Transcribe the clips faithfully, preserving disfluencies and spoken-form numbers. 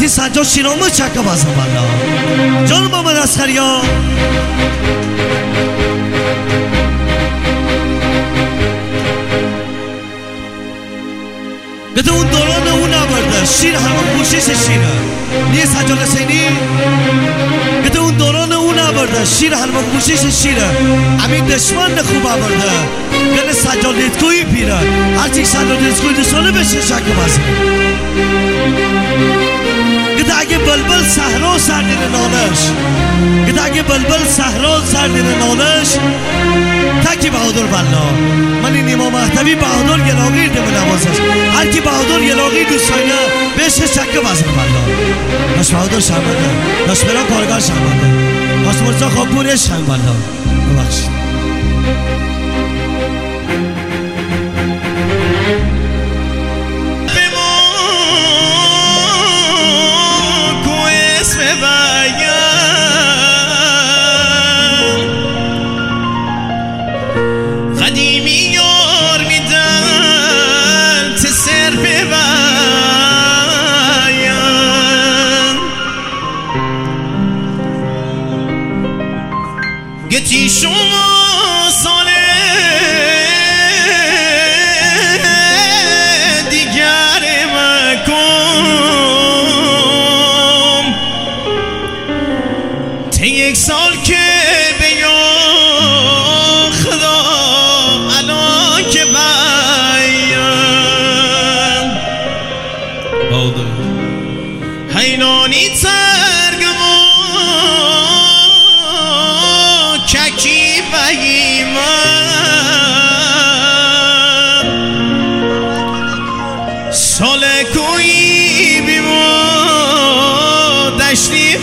حرمتی سجاد شیرامو چکه بازم والا جان محمد اسخریا گده اون دوران اون نبرده شیر حرمان پوشش شیره نیه سجاد حسینی گده اون دوران اون نبرده شیر حرمان پوشش شیره امین دشمن خوب آورده گده سجاد لیتکوی پیره هرچی سجاد لیتکوی دوستانه بشه شکه بازم گده اگه بلبل صحرا سر دیر نالش گده اگه بلبل صحرا سر دیر نالش تکی بهادر بالله من این امام مهدوی بهادر گلاغیر ده بنوازش هر کی بهادر گلاغیر دوستانه بشه شکه بازم بالله داش بهادر شرمنده داش بران کارگار شرمنده داش مرزا خاکپور شرم بالله ببخشید گتی شما ساله دیگر مکن تی یک سال که بیا خدا الان که بایم باده حیلانی ترگمان چکی بایمان ساله کوی بیمو دشتی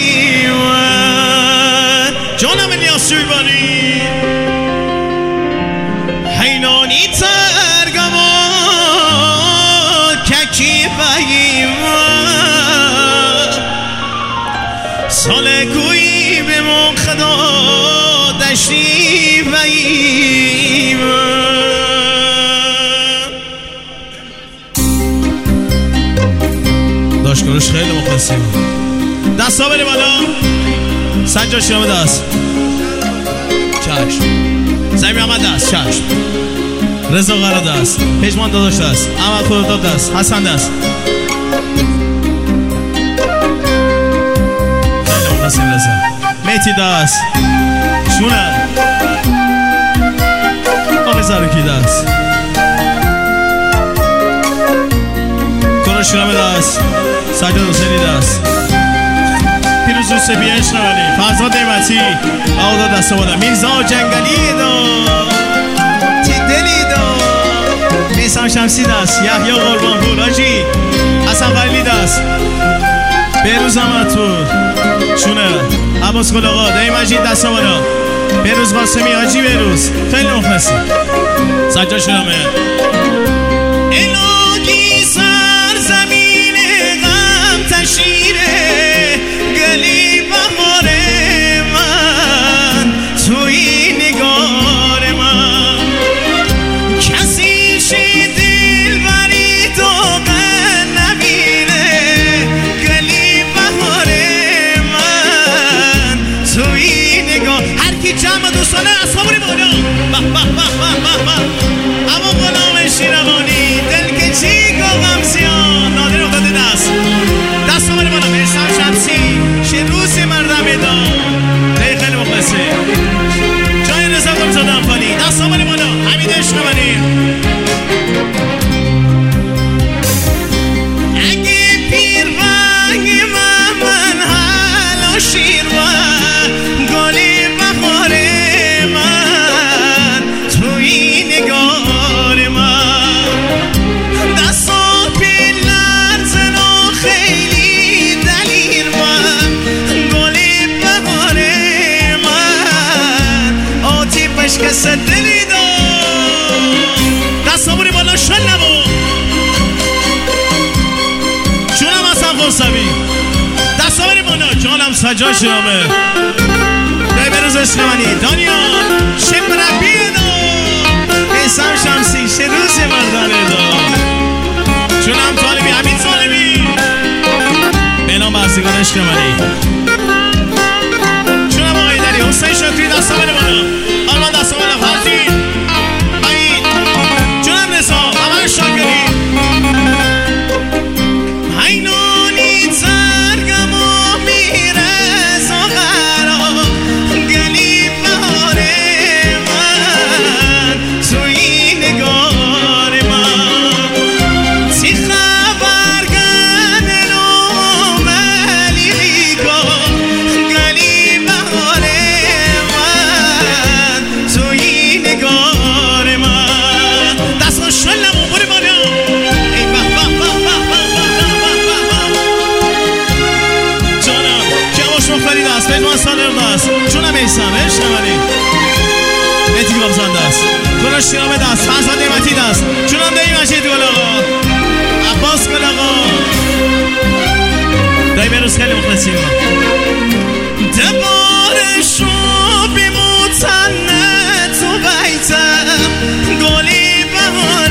بایمان جانم الیاس جویبانی حینانی ترگمان چکی بایمان ساله کوی بیمو خدا دشتی بایمان داشکارش خیلی مخلصیم دستا بری بالا سجاد شیرامه دست چشم زمین احمد دست چشم رضا قرار دست پژمان داداش دست احمد خودداد دست حسن دست خیلی مخلصیم رضا میتی دست شونه آقای زرکی دست کارا شیرامه دست سجاد حسینی دست پیروز یوسفی اشنوانی فرزاد نعمتی آقا دست بودم میرزا جنگلی دا تی دلی دا میسم شمسی دست یحیی قربانپور حاجی حسن قلیلی دست بهروز احمدپور شونه عباس گل آقا دایی مجید دست بالا بهروز قاسمی حاجی بهروز خیلی مخلصی سجاد شیرامه الهی سرزمین غم تشیره گلی بهار من توی نگار من کسی شی دل بری تو قن نبینه گلی بهار من توی نگار هر کی جمع دوستانه اصحاب رو بالا به به به به به اما غلام شیروانی دل که چی گوغم زیان نادر افتاده دست دست آمده بالا میرسم شمسی شروزی مردم دام ای خیلی مخلصه جای رضا گمزاده انفانی دست آمده بالا حمید اشنوانی اگه پیر رنگ من حالا شیر و گلی بخار من توی نگار من دستا پیلر زنا خیلی دلیر من گلی بخار من آتی پشکس دلی دار دستا بونی بالا شل نبو جونم اصلا خورسوی دستا بونی بالا جانم سجاد شیرامه دای بروز اسلامانی دانیال شم ربی دا میسم شمسی شروز مردانه دا جونم طالبی حمید طالبی رستگار عشق منی جونم آقای دری حسین شکری دستا بره بالا آرمان دستا بالا فرزی بایی جونم رسا همه شاکری اینونی ترگم و میره زغرا گلی بهار من توی نگار من تی خبر گنه رو ملی بیگا گلی بهار من توی نگار من دست و شلم و بری بالا ای به به به فرید است پیدوان سالر است جونم ایسم عشق منی بیتی که بابزنده است کناش شیرامه دست فرزان نیمتی دست جونم دهی مجید گل آقا عباس گل آقا دایی بروز خیلی مخلصی ها دبارشو بیموتنه تو بیتم گلی بهار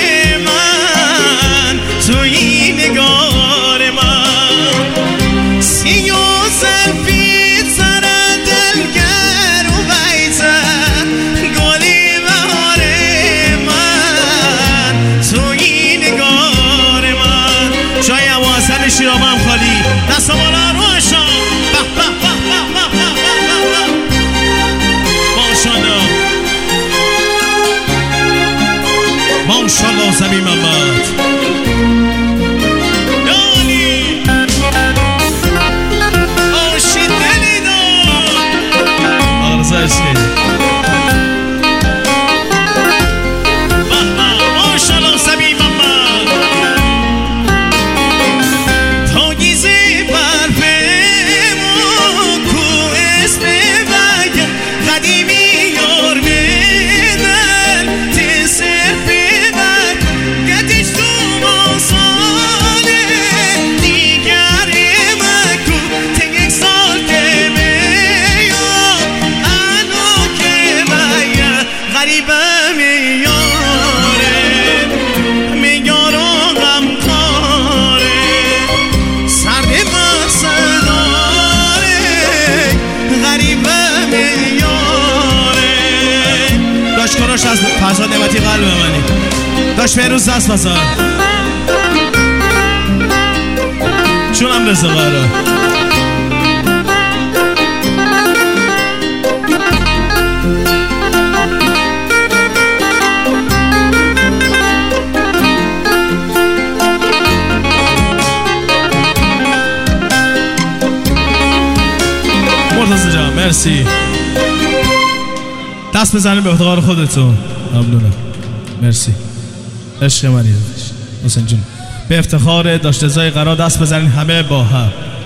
من توی نگار من سیو زلفی سر دلگر و بیتن گلی بهار من توی نگار من جای حواسن شیرامه هم خالی دست بالا روشان به به به به به به ماشالله ماشالله زمین محمد ماشالله زمین محمد تا گیزی برفمون کو اسم بگه قدیمی یار بدن تی صرفی بر گتیش تو ماساله دیگر مکو تنگ سال که میاد انو که بگه غریبه میاره میگار و غمکاره سرد مسداره غریبه میاره داشت کناش از فضا نعمتی قلب منی داشت فیروز دست بزار چونم رزا قرار مرتضی جان مرسی دست بزنیم به افتخار خودتون ممنونم مرسی عشق منی حسین جون به افتخار داشته زای قرار دست بزنین همه با هم